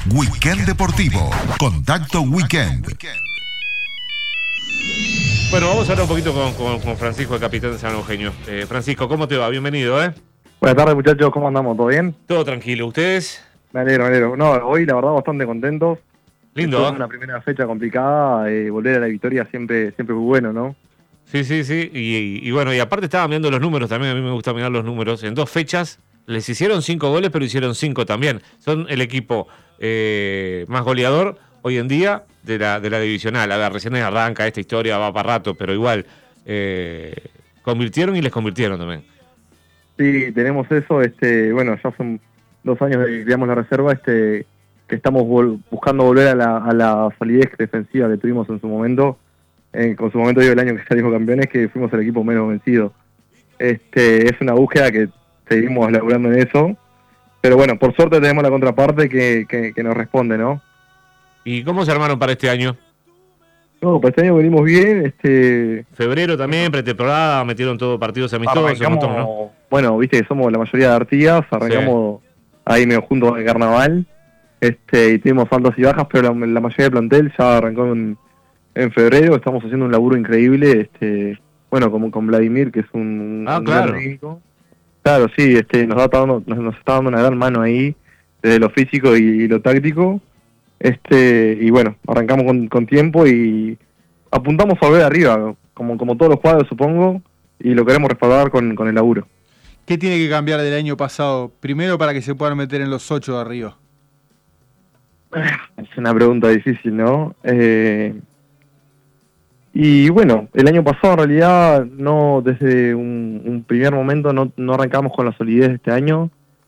Weekend Deportivo. Contacto Weekend. Bueno, vamos a hablar un poquito con Francisco, el capitán de San Eugenio. Francisco, ¿cómo te va? Bienvenido, ¿eh? Buenas tardes, muchachos, ¿cómo andamos? ¿Todo bien? Todo tranquilo, ¿ustedes? Me alegro. No, hoy la verdad bastante contentos. Lindo, Después de una primera fecha complicada, volver a la victoria siempre es muy bueno, ¿no? Sí. Y bueno, y aparte estaba mirando los números también, a mí me gusta mirar los números. En 2 fechas les hicieron 5 goles, pero hicieron 5 también. Son el equipo más goleador hoy en día de la divisional. A ver, recién arranca esta historia, va para rato, pero igual convirtieron y les convirtieron también. Sí, tenemos eso. Bueno, ya son 2 años que creamos la reserva, que estamos buscando volver a la solidez defensiva que tuvimos en su momento. Con su momento, digo, el año que salimos campeones, que fuimos el equipo menos vencido. Es una búsqueda que seguimos laburando en eso. Pero bueno, por suerte tenemos la contraparte que nos responde, ¿no? ¿Y cómo se armaron para este año? No, para este año venimos bien. Febrero también, pretemporada, metieron todos partidos amistosos. ¿No? Bueno, viste que somos la mayoría de Artigas, arrancamos ahí medio juntos con el carnaval. Y tuvimos altas y bajas, pero la mayoría del plantel ya arrancó en febrero. Estamos haciendo un laburo increíble, bueno, como con Vladimir, que es un claro. gran técnico. Claro, sí, nos está dando una gran mano ahí, desde lo físico y lo táctico. Y bueno, arrancamos con tiempo y apuntamos a volver arriba, como todos los cuadros, supongo, y lo queremos respaldar con el laburo. ¿Qué tiene que cambiar del año pasado? Primero, para que se puedan meter en los 8 de arriba. Es una pregunta difícil, ¿no? Y bueno, el año pasado en realidad no, desde un primer momento no arrancamos con la solidez de este año.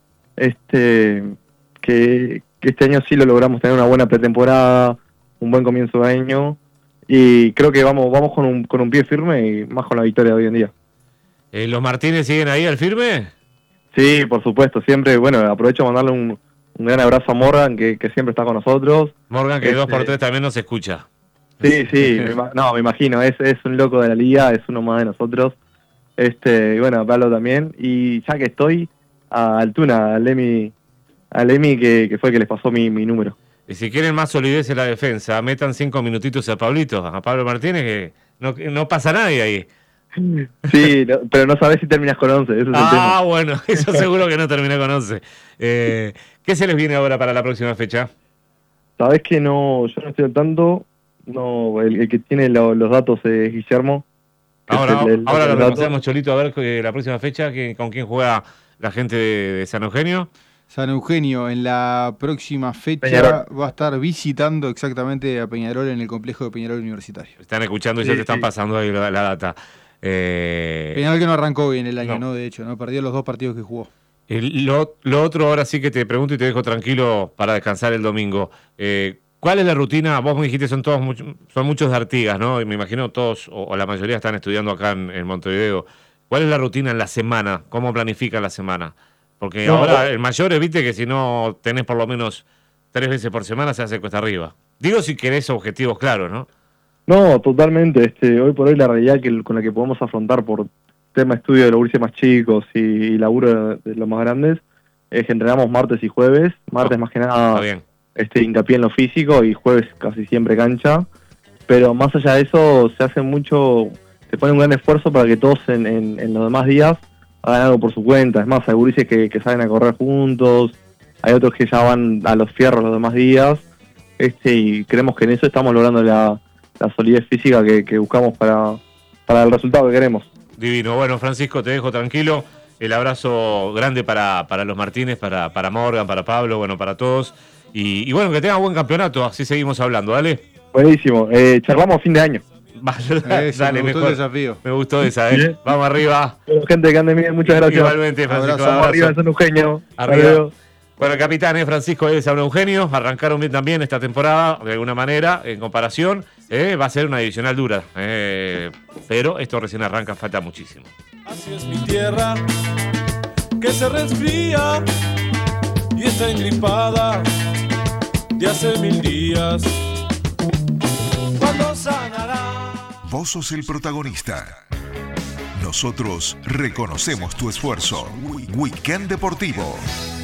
Que este año sí lo logramos tener una buena pretemporada, un buen comienzo de año, y creo que vamos con un pie firme y más con la victoria de hoy en día. ¿Los Martínez siguen ahí al firme? Sí, por supuesto, siempre. Bueno, aprovecho para mandarle un gran abrazo a Morgan, que siempre está con nosotros. Morgan, que 2x3 también nos escucha. Sí, me imagino, es un loco de la liga, es uno más de nosotros. Y bueno, Pablo también. Y ya que estoy, a Altuna, a Lemi, que fue el que les pasó mi número. Y si quieren más solidez en la defensa, metan 5 minutitos a Pablito, a Pablo Martínez, que no pasa nadie ahí. Sí, pero no sabés si terminás con 11, ese es el tema. Bueno, eso seguro que no terminé con 11. ¿Qué se les viene ahora para la próxima fecha? Sabés que yo no estoy al tanto. No, el que tiene los datos es Guillermo. Ahora lo repasamos, Cholito, a ver la próxima fecha, con quién juega la gente de San Eugenio. San Eugenio en la próxima fecha Peñarol va a estar visitando exactamente a Peñarol en el complejo de Peñarol Universitario. Están escuchando y ya te están pasando ahí la data. Peñarol que no arrancó bien el año, ¿no? De hecho, no perdió los 2 partidos que jugó. Lo otro, ahora sí que te pregunto y te dejo tranquilo para descansar el domingo. ¿Cuál es la rutina? Vos me dijiste son muchos de Artigas, ¿no? Y me imagino todos o la mayoría están estudiando acá en Montevideo. ¿Cuál es la rutina en la semana? ¿Cómo planifican la semana? Porque ahora el mayor, viste que si no tenés por lo menos 3 veces por semana se hace cuesta arriba. Digo si querés objetivos claros, ¿no? No, totalmente. Hoy por hoy la realidad con la que podemos afrontar por tema estudio de los gurises más chicos y laburo de los más grandes es que entrenamos martes y jueves. Martes más que nada hincapié en lo físico y jueves casi siempre cancha. Pero más allá de eso se pone un gran esfuerzo para que todos en los demás días hagan algo por su cuenta. Es más, hay gurises que salen a correr juntos, hay otros que ya van a los fierros los demás días, y creemos que en eso estamos logrando la solidez física que buscamos para el resultado que queremos. Divino. Bueno, Francisco, te dejo tranquilo. El abrazo grande para los Martínez, para Morgan, para Pablo, bueno, para todos. Y bueno, que tengan buen campeonato, así seguimos hablando, ¿dale? Buenísimo. Charlamos a fin de año. Dale, me gustó el desafío. Me gustó esa, ¿eh? Vamos arriba. Gente, que ande bien, muchas gracias. Igualmente, Francisco. Vamos arriba en San Eugenio. Arriba. Bueno, el capitán Francisco de San Eugenio. Arrancaron bien también esta temporada, de alguna manera, en comparación. Va a ser una divisional dura. Pero esto recién arranca, falta muchísimo. Así es mi tierra, que se resfría y está engripada de hace 1000 días. ¿Cuándo sanará? Vos sos el protagonista. Nosotros reconocemos tu esfuerzo. Weekend Deportivo.